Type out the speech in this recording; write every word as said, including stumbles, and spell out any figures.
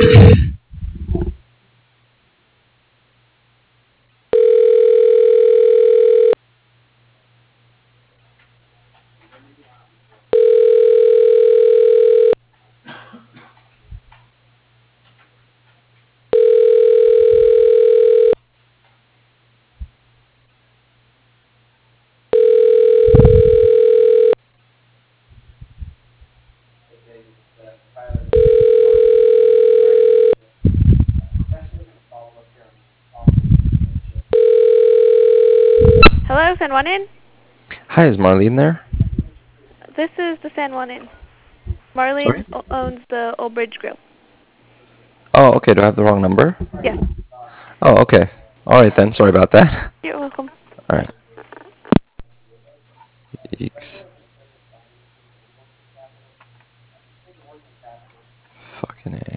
Hello, San Juan Inn? Hi, is Marlene there? This is the San Juan Inn. Marlene Sorry? o- owns the Old Bridge Grill. Oh, okay. Do I have the wrong number? Yes. Oh, okay. All right then. Sorry about that. You're welcome. All right. Eeks. Fucking A.